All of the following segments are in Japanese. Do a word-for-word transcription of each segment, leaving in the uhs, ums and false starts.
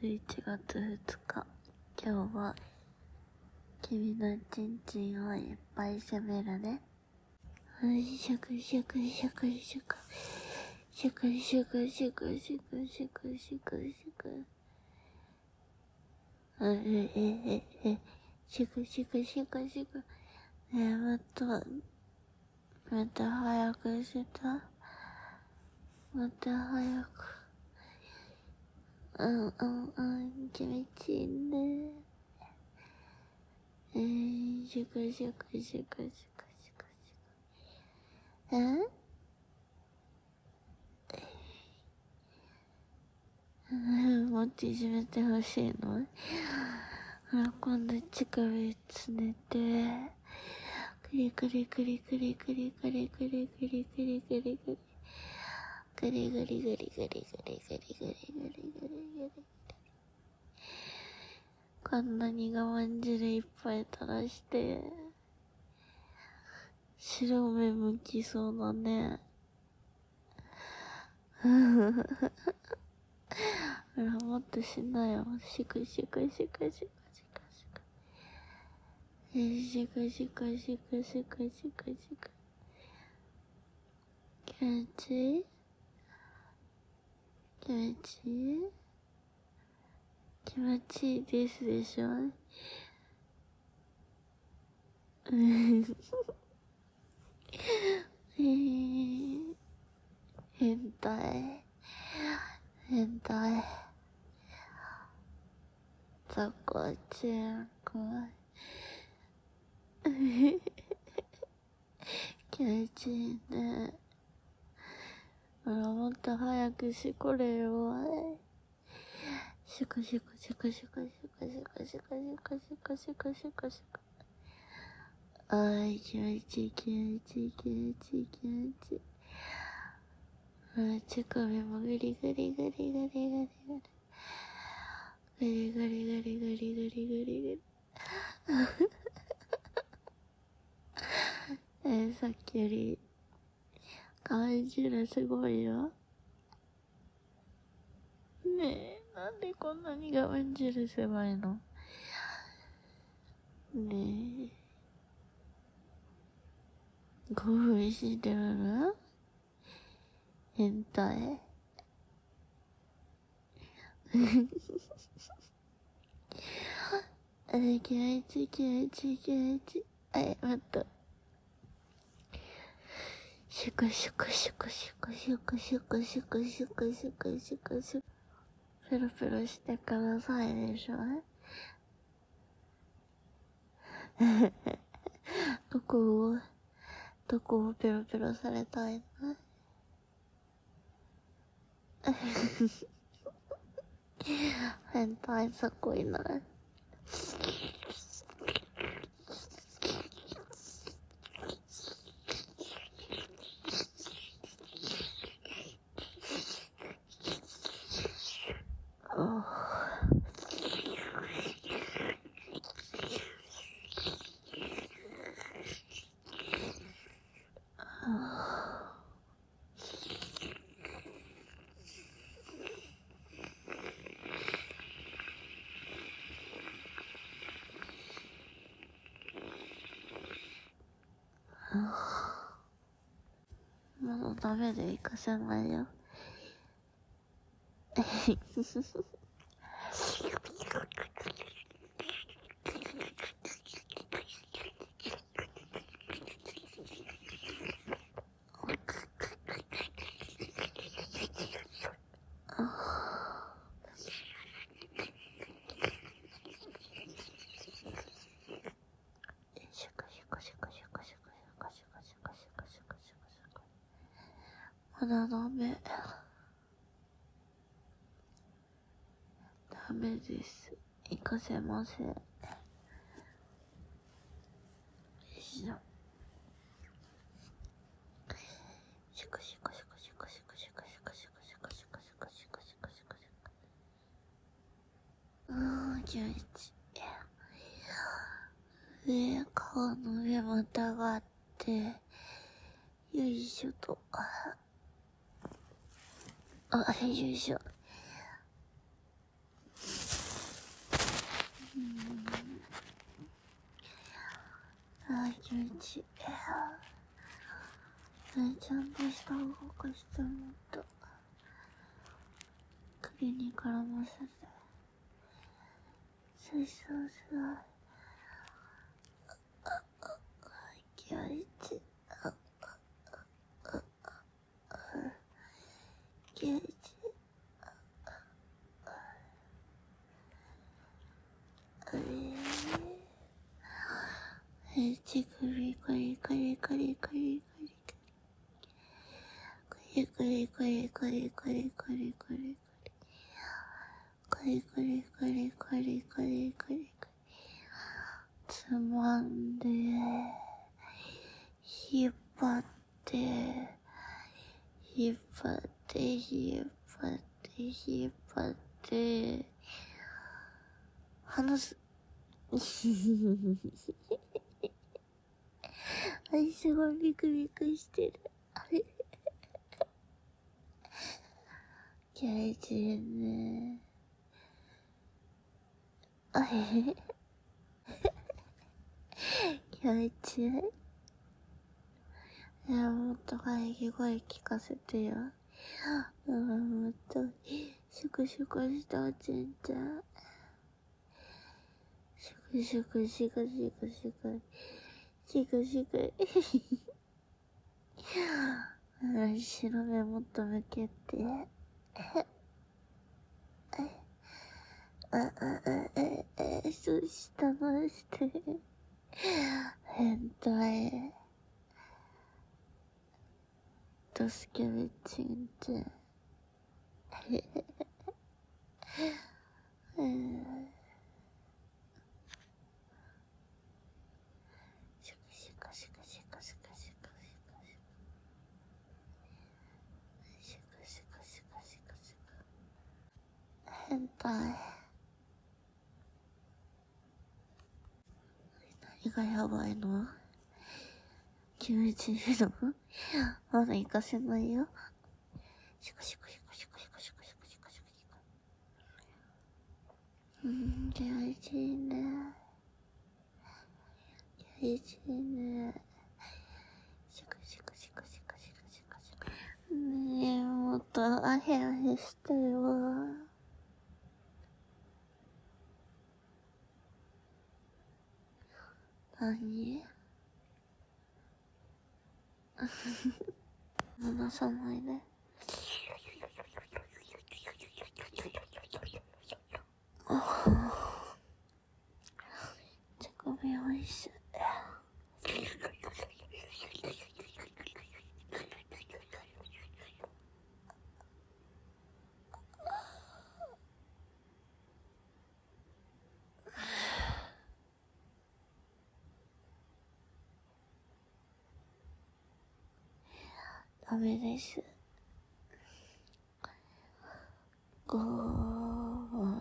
いちがつふつか、今日は君のちんちんをいっぱい攻めるね。シュクシュクシュクシュクシュクシュクシュクシュクシュクシュクシュクえええええシュクシュクシュクシュクねえ、もっともっと早くしたもっと早くうんうんうん気持ちいいね。えー、シュクシュクシュクシュクシュクシュクえー、もっといじめてほしいの？ほら、今度乳首つねて、クリクリクリクリクリクリクリクリクリクリクリクリグリグリグリグリグリグリグリグリグリグリこんなに我慢汁いっぱい垂らして白目向きそうだね。ほら、もっとしなよ。シクシクシクシクシクシクシクシクシクシクシクシク気持ちいい？気持ちいい？気持ちいいですでしょ？うん変態変態ザコちゃん怖い気持ちいいね。ほら、もっと早くしこれよ。シュクシュクシュクシュクシュクシュクシュクシュクシュクシュクシュクシュクあい、気持ちいい気持ちいい気持ちいい気持ちいい。ほら、乳首もグリグリグリグリグリグリグリグリグリグリグリグリグリグリえー、さっきより感じるすごいよ。ねえ、なんでこんなに我慢汁狭いの？ねえ、興奮してるの？変態あれ、気持ちいい気持ちいい気持ちいい。あれ、待った。シュクシュクシュクシュクシュクシュクシュクシュクシュクシュクシュクペロペロしてくださいでしょどこをどこをペロペロされたいの？変態さこいない。もうダメで行かせないよ。まだダメ。ダメです。行かせません。よいしょ。シュクシュクシュクシュクシュクシュクシュクシュクシュクシュクシュクシュクシュクシュクシュうーん、気持ちいい。上、顔の上またがって、よいしょと。あ、よいしょ。 ちちゃんとした動かしてもっと首に絡ませて水晶すら気持ち気持ちえち首カリカリカリカリカリカリカリカリカリカリカリカリカリカリカリカリカリカリつまんで引っ張って引っ張って引っ張って引っ張って離すあれすごいビクビクしてるあれ気持ちいいねあれ気持ちいいいやもっと喘ぎ声聞かせてようんもっとシュクシュクしたおちんちゃんシュクシュクシュクシュクシュクシュクシュク白目もっと向けてああああそしたのして変態助けるちんちゃんシュクシュクシュクシュクシュクシュクシュクシュクシュクシュクシュク変態何がやばいの気持ちいいのまだ行かせないよシュクシュクシュクシュクシュクシュクシュクシュクシュクシュクうん気持ちいいね気持ちいいねシュクシュクシュクシュクシュクシュクシュクねえもっとアヘアヘしてよ何離さないで手首おいしいダメですごー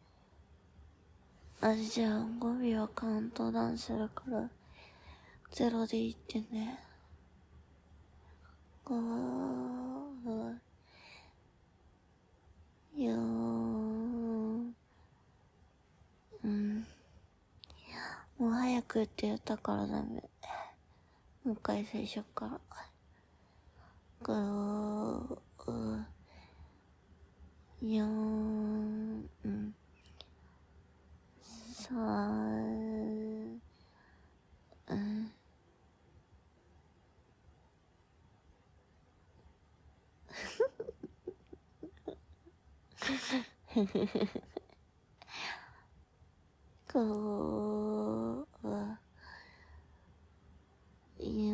あじゃあごびょうカウントダウンするからゼロでいってねごーよーうんもう早くって言ったからダメもう一回最初からごーよーんさーうんごーよ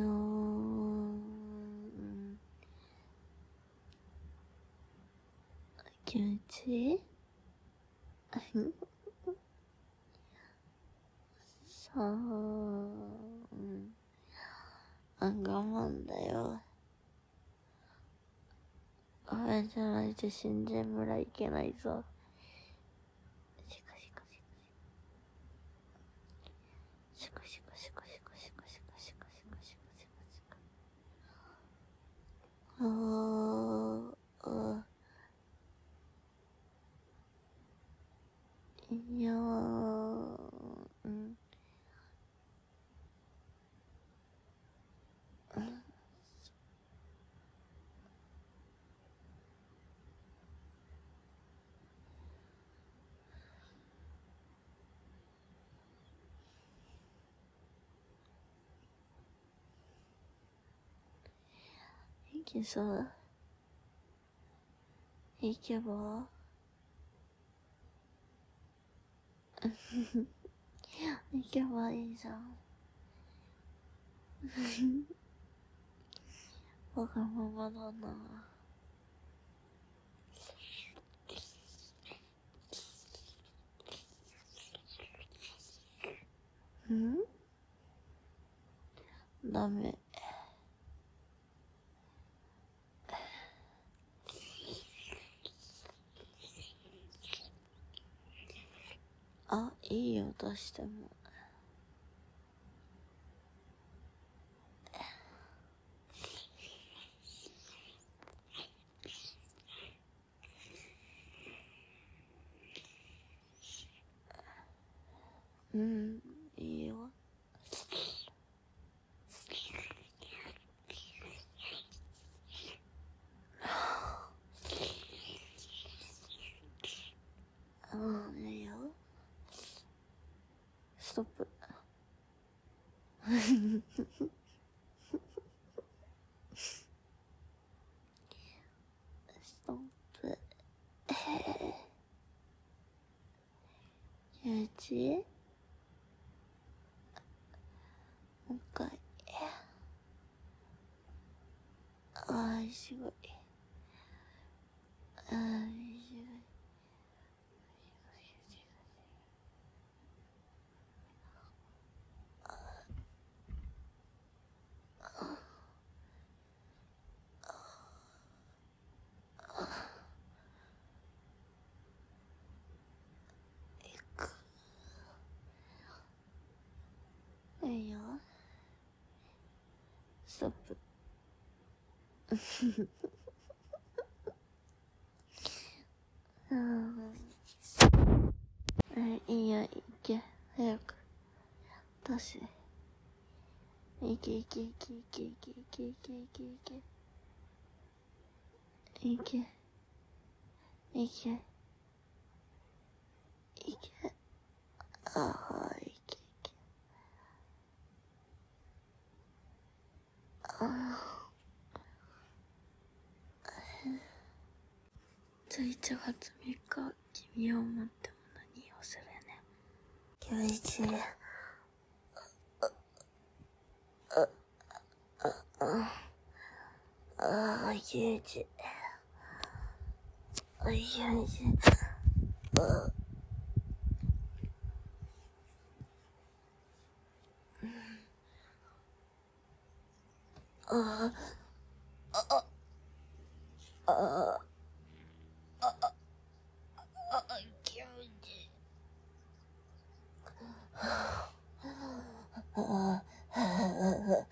ー気持ちいいさあ、うん。あ、我慢だよ。ごめんじゃないと新人村行けないぞ。シクシクシクシクシクシクシクシクシクシクシクシクシクシクシクあーあいやーうんけさ、行けば行けばいいじゃん。わがままだな。ん？ダメ。あ、いいよ、出しても。うん、いいよ。うん、いいよ。ストップ。ストップ。ゆうち？もう一回。あー、すごい。あー、すごい。いいよ。ストップ。うん。いいよ、行け。早く。出せ。行け行け行け行け行け行け行け行け行け。行け。行け。行け。ああ、行け行け。ああ。じゃあいちがつみっか、君を思っても何をするね。今日一。ああ、ゆうじ。あ、ゆうじ。ああ、ああ、ああ、ああ、ああ、ゆうじ。ああ、ああ、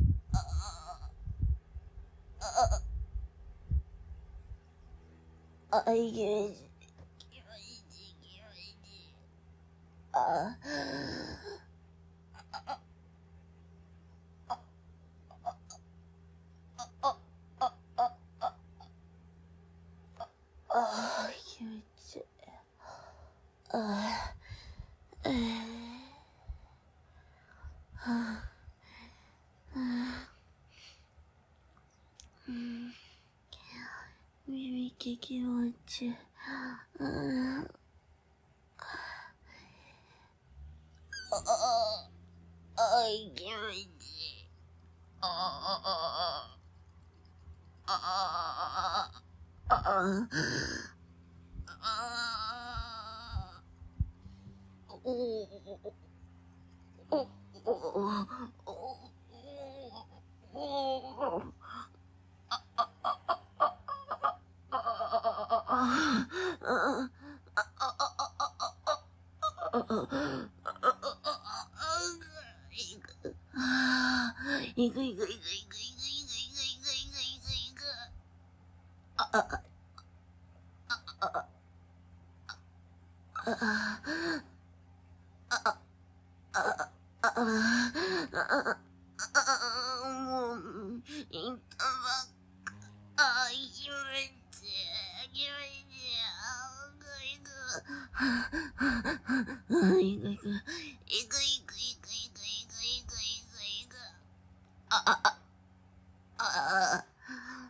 ああ、ゆうじ。ああ、ゆうじ。ああ、えー、はあ、はあ、うん、耳気気持ちいい。うん、ああ、あ、ゆうじ。ああ、ああ、ああ、ああ、おお、おお、おお、いくいくいくいくいくいくいくいくいくいくいくいく。ああ、ああ、ああ、ああ、ああ、もう、いたばっか。ああ、気持ちいい、気持ちいい。ああ、いくいく。ああ、いくいく。いくいくいくいくいくいくいくいくいく。ああ、ああ、ああ。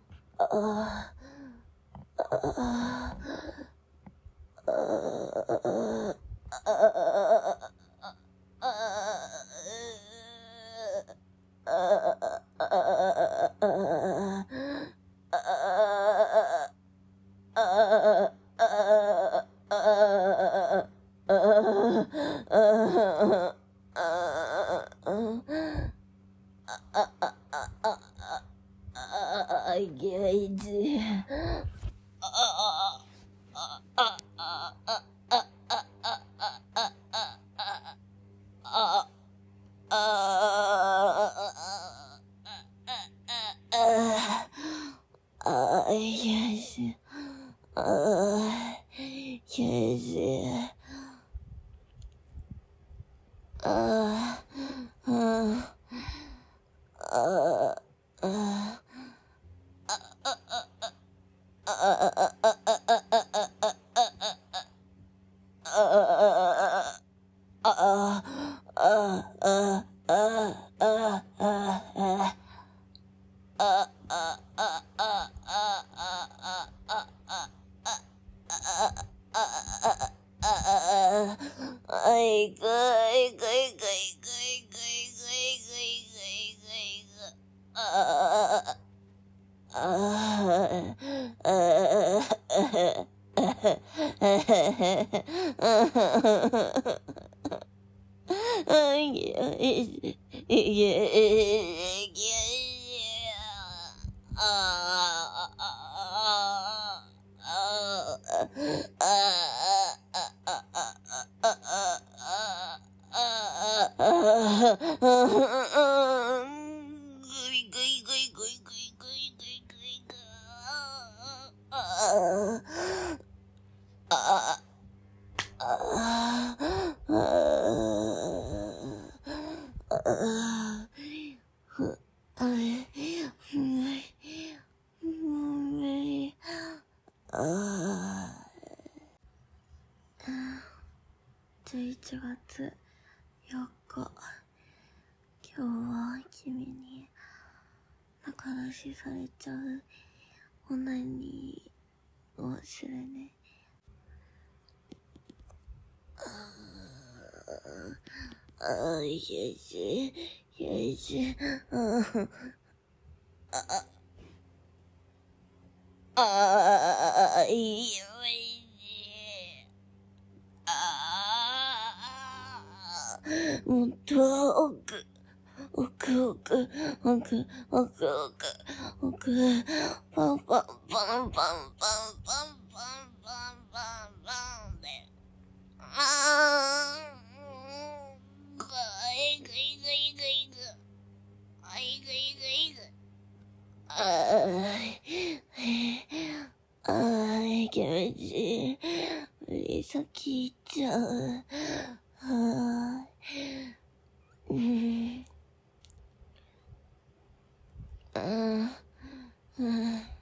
あじゅういちがつよっか、今日は君に仲出しされちゃうオナニーをするね。ああ、よし、よし、ああ、ああ、よし、ああ、もっと奥、奥、奥、奥、奥、奥、奥、パンパンパンパンパンパンパンパンパンで、ああ、ぐいぐいぐいぐいぐ、あいぐいぐいぐ、ああ、ああ、気持ちいい。指先いっちゃう。はあ、うん。ああ、うん。は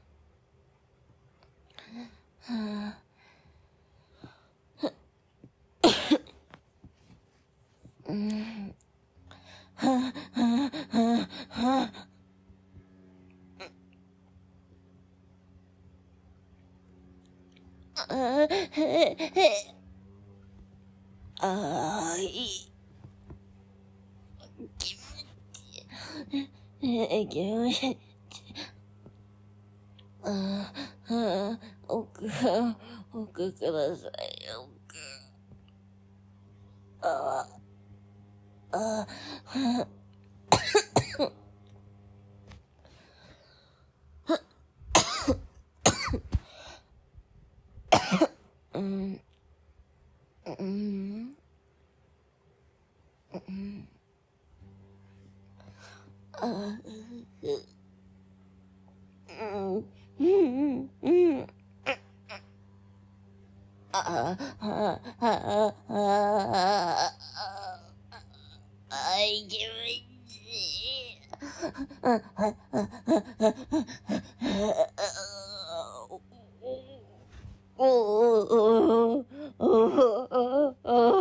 あ、うん。はあ、はあ、はあ、はあ。ああ、へへ。ああ、いい。気持ちいい。え、気持ちいい。ああ、ああ、奥、奥ください、奥。ああ、ああ、うん、うん、うん、ああ、うん、うん、うん。ああ、ああ、ああ、ああ、あいけないし。ああ、ああ、おお、おお、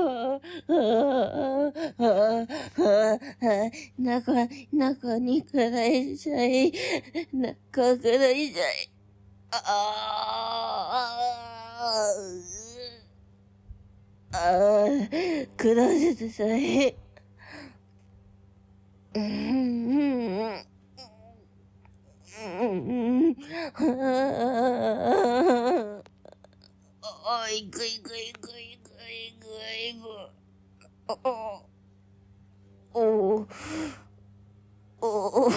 中、中にくらいしゃい、中くらいしゃい。ああ、ああ、くだせてさえ。うん、うん、あい、ぐいぐいぐいぐいぐいぐ。おお、おお、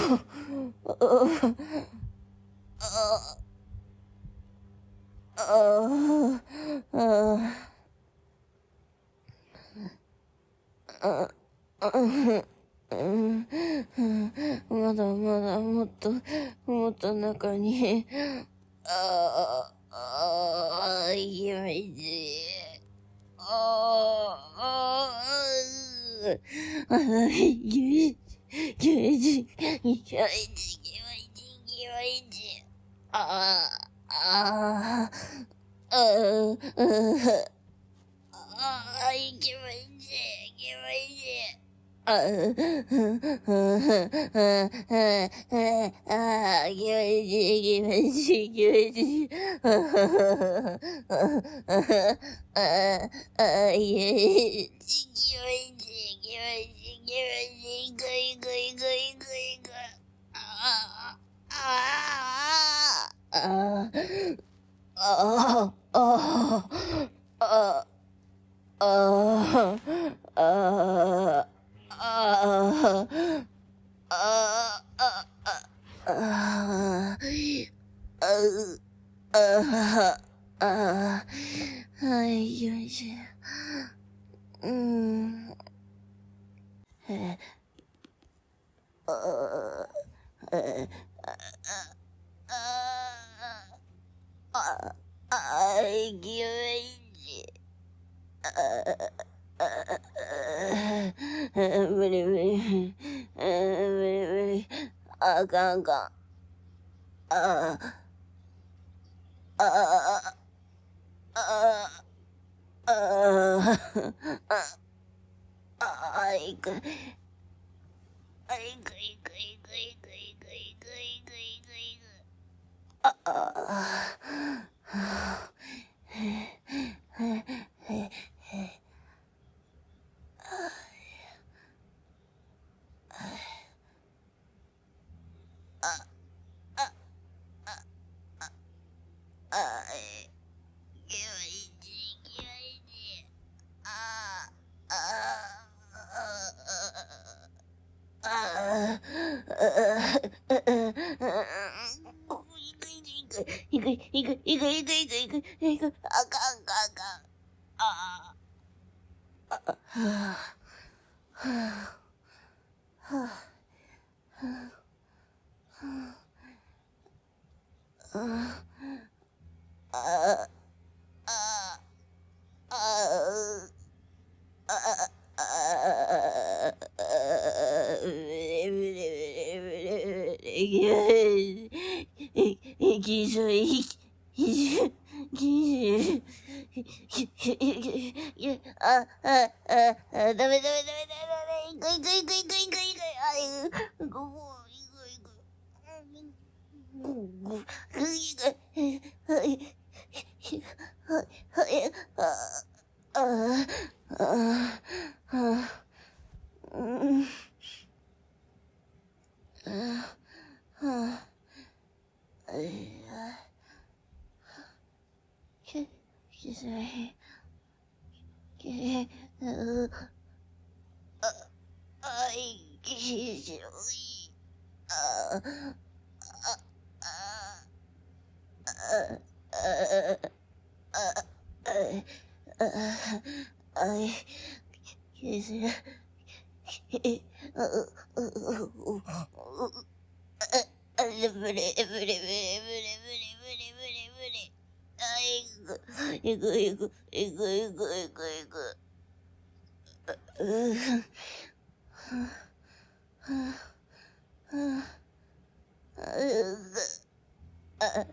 ああ、ああ、うん、まだまだもっと、もっと中に、ああ、ああ、いけないし。ああ、ああ、ゆい、ゆいじ、ゆいじ、ゆいじ、ゆいじ、ああ、ああ、ああ、ああ、いけないし、いけないし。ああ、ああ、ああ、気持ちいい、気持ちいい、気持ちいい。ああ、ああ、いえ、気持ちいい、気持ちいい、気持ちいい、ぐいぐいぐいぐいぐい。ああ、ああ、ああ、ああ、ああ、ああ、ああ、ああ、ああ、ああ、ああ、ああ、はい、よいしょ。うん。え、 ああ、ああ、いきまし。無理無理。無理無理。あかんあかん。ああ、ああ、ああ、ああ、ああ、いく。あ、いくいくいくいくいくいくいくいくいく。ああ、あい、きもいち、きもいち。ああ、ああ、ああ、いくいくいくいくいくいくいくいくいく。あかんあかんあかん。ああ、はあ、はあ、はあ、はあ、ああ、ああ、ああ、ブレブレブレブレブレ、いきそう、いき、いき、き、あ、あ、あ、あ、ダメダメダメダメダメ、いくいくいくいくいくいく、あ、いく、ここ、いくいく。いく、はい、はい、はい、あ、あ、あ、あ、うん、あ、あ、あ、き、きつい、き、う、あ、あい、きつい、あ、あ、あ、あ、あ、あ、あ、あい、きつい、き、う、う、う、う、あ、ブレブレブレブレブレブレブレブレブレ。あ、いく、いくいく、いくいくいくいく。うぅ、はぁ、はぁ、あ、うく、あ、あ、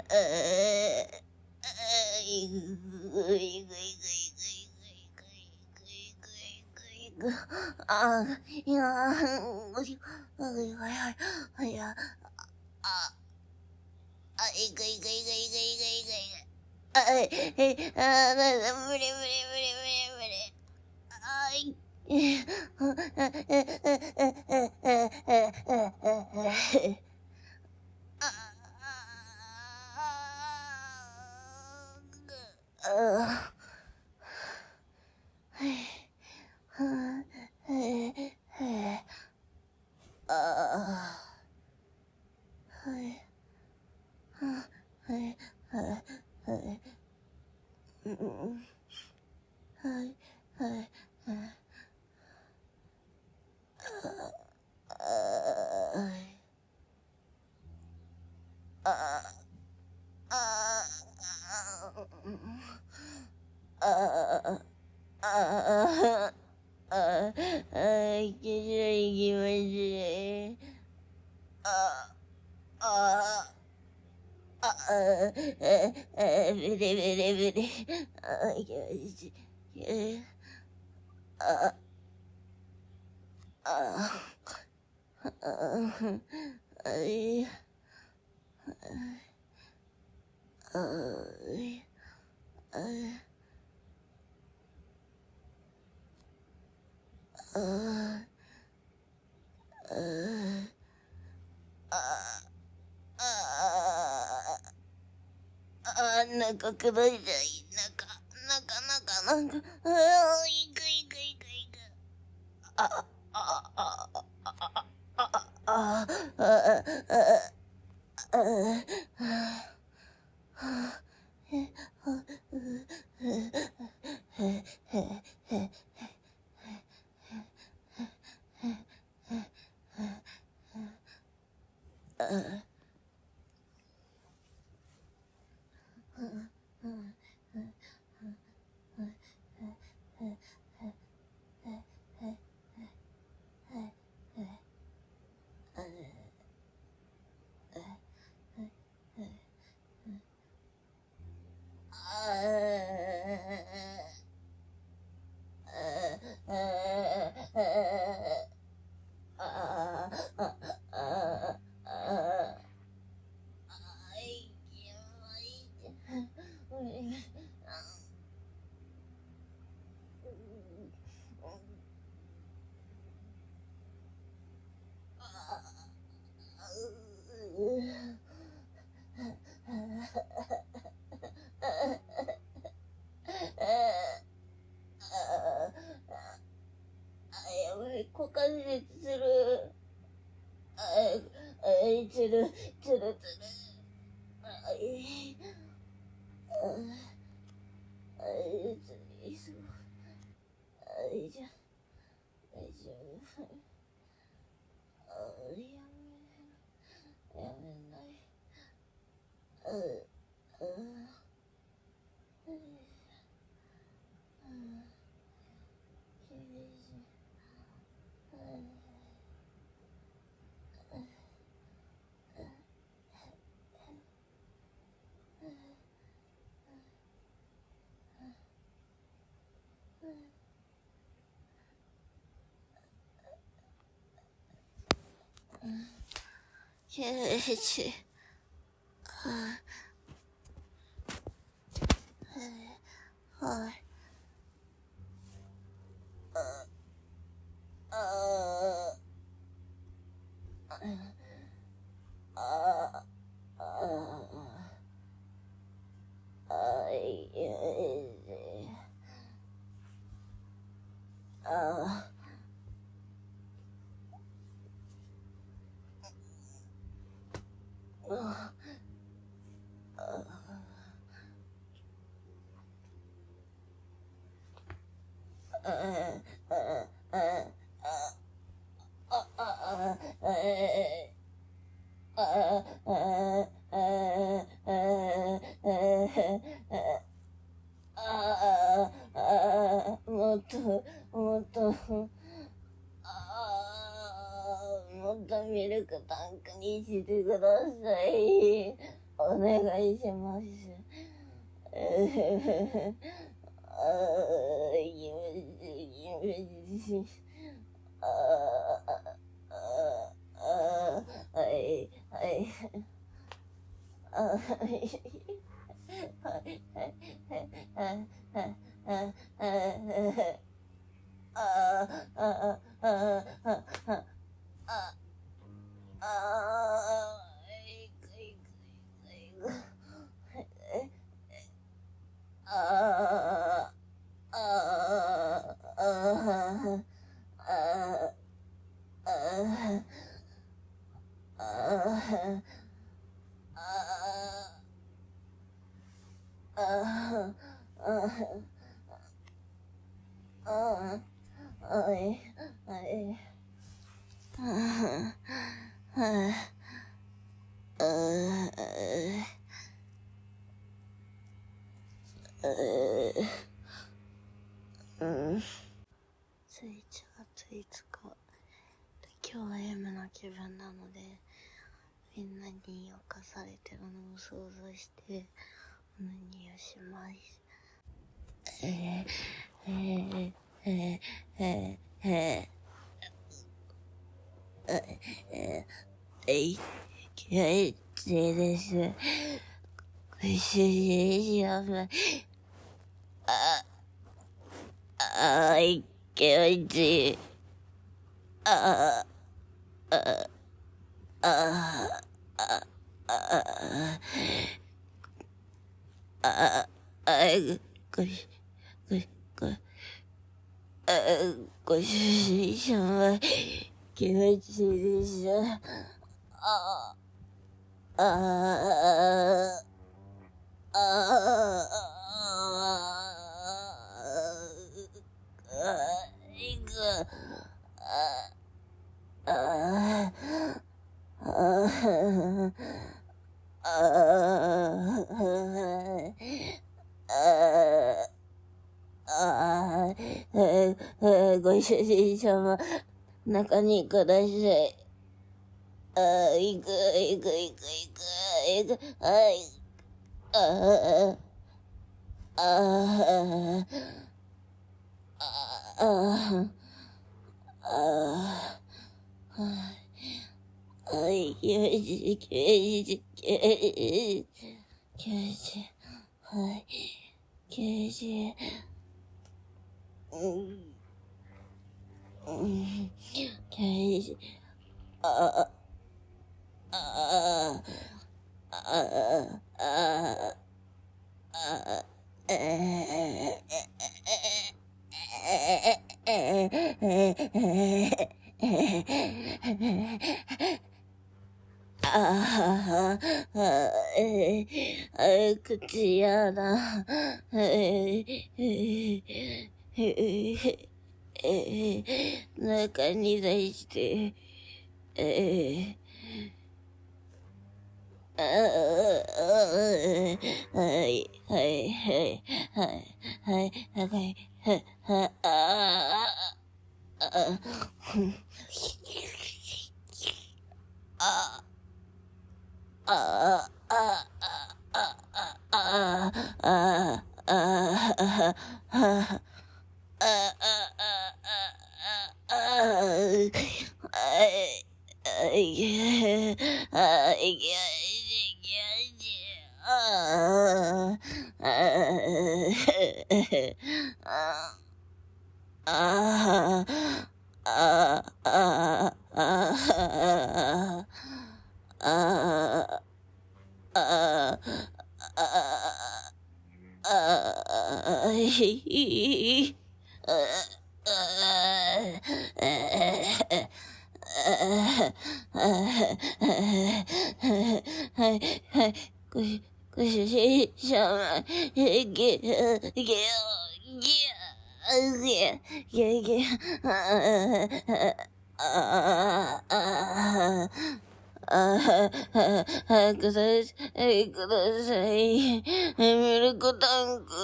あ、いく、いくいくいくいくいくいくいくいく。あ、いや、ごし、はいはいはい、はいや、あ、あ、いくいくいくいくいくいくいく。あ、え、え、あ、な、な、無理無理無理無理無理。あい、え、あ、え、え、え、え、え、え、え、え、え、あ、あ、はい、は、え、え、あ、はい、は、はい、はい、はい、うん、はい、はい、はい、あ、あ、あ、あ、あ、あ、あ、あ、いけない気持ちいい。あ、あ、あ、あ、あ、ブレブレブレ。あ、いけないし。あ、あ、あ、あ、い、あ、い、あ、あ、あ、あ、あ、なんかくどいじゃい。なんか、なんか、なんか、なんか、ああ、いくいくいくいく。あ、あ、あ、あ、あ、あ、あ、あ、あ、あ、 股関節つる。ああ、つる、つるつる。あい、ああ、つりそう。あいじゃ、大丈夫。ああ、やめ、やめない。ああ、ああ、ああ、きれいじゃ。きれいじ。はい。ああ、ああ、ああ、あいえ、ああ、あもっと、もっと、ああ、もっとミルクタンクにしてください。お願いします。ああ、夢し、夢し、ああ、ああ、はい、はい、あはい、はい、はい、はい、はい、はい、はい、ああ、ああ、ああ、ああ、ああ、いくいくいくいく。ああ、ああ、ああ、ああ、ああ、ああ、ああ、はい、はい。ああ、ああ、うん。ついいちがついつか、今日は M な気分なので、みんなに侵されてるのを想像してお何をします。えー、えー、えー、えー、えー、えー、えい、気持ちいいです。ご主人やばい。あ、あい、気持ちいい。あ、あ、あ、あ、あ、あ、あ、あ、ご、ご、ご、あ、ご主人様、気持ちいいです。あ、あ、あ、あ、あ、いく、あ、あ、あ、 ああ、ご主人様、中にください。ああ、行く、行く、行く、行く、行く、はい。ああ、ああ、ああ、ああ、はい、きゅうじ、きゅうじ、きゅうじ、きゅうじ、はい、きゅうじ、うん、うん、きゅうじ、ああ、ああ、ああ、ああ、ええ、ああ、ええ、口やだ。ええ、ええ、中に出して、ええ、ああ、はい、はい、はい、はい、はい、はい、はい、はい、ああ、ああ、ああ、ああ、ああ、ああ、ああ、ああ、あいけ、あいけ、ああ、ああ、ああ、ああ、ああ、ひひ、ああ、はい、はい、ごし、ご主人様、げ、げ、げ、げ、げ、げ、げ、ああ、ああ、ああ、早くさせてください。ミルクタンク。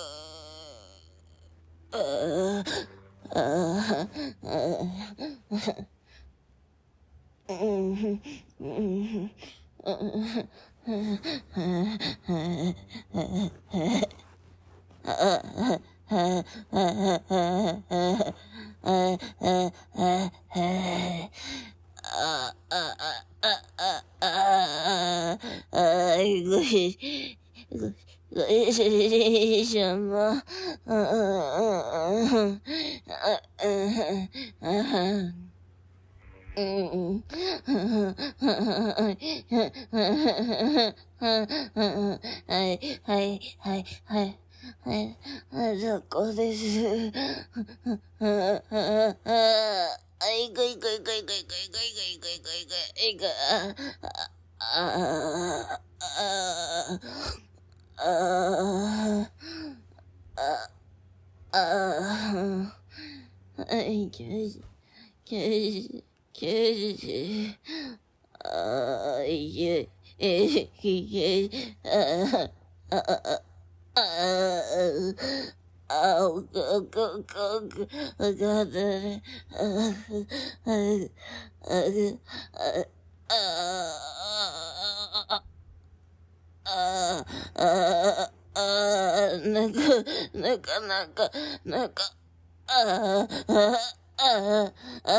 ああ、ああ、うん、うん、ああ、ああ、ああ、ああ、ごし、ご、ご主人様、うん、うん、うん、うん、うん、はい、はい、はい、はい、はい、はい、そこです。あ、いくいくいくいくいくいくいくいくいくいくいく、あ、あ、あ、あ、あ、あ、あ、いけ、けじ、けじ、ああ、いけ、え、いけ、ああ、ああ、ああ、あおか、か、か、か、かかったね。ああ、ああ、ああ、ああ、ああ、なんか、なんか、なんか、なんか、ああ、ああ、あ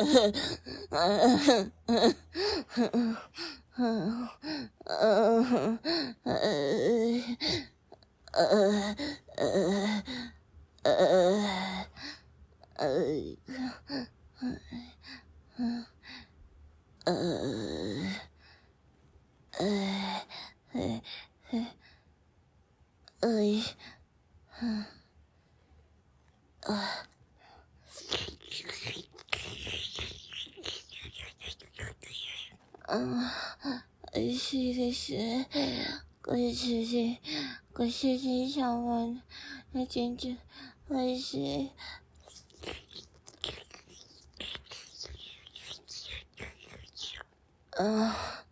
美味しいです。ご主人、ご主人様のちんちん、美味しい。あ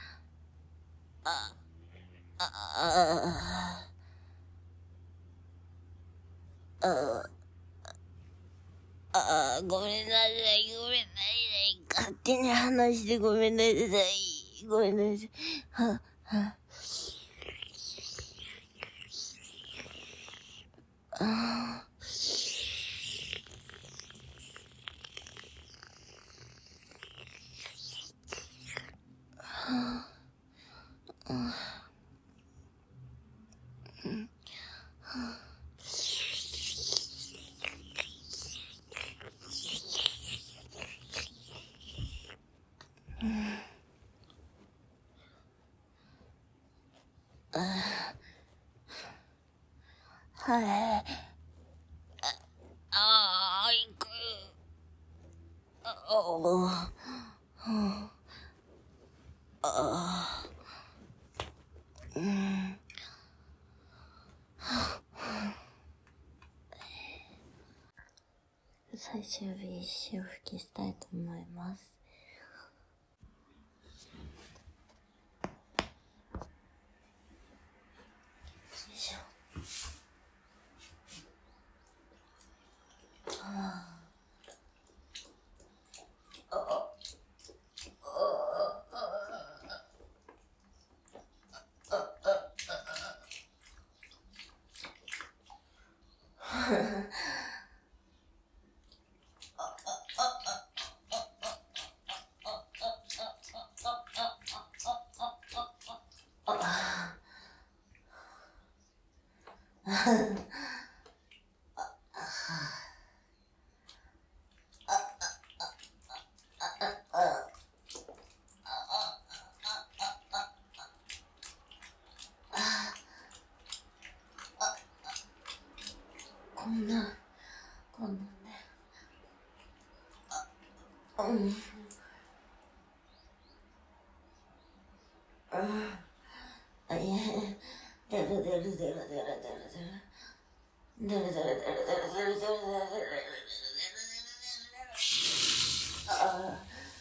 あ、あ、あ、あ、あ、あ、ごめんなさい、ごめんなさい。勝手に話してごめんなさい。ごめんなさい。は、は、あ、はい。ああ、行く。ああ、ああ、うん。最終日、潮吹きしたいと思います。よいしょ。はあ、あ、こんな、こんなね。あ、うん。うん。あ、いえ、出る出る出る出る出る出る。出る出る出る出る出る出る出る出る出る出る出る出る。あ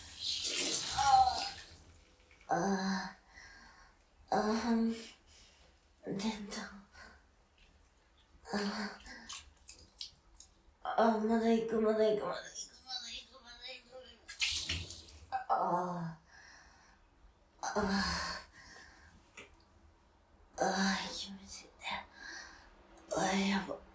あ、ああ、ああ、出た。ああ、まだ行く、まだ行く、まだ行く、まだ行く、まだ行く。ああ、ああ、ああ、息むずいね。ああ、やば。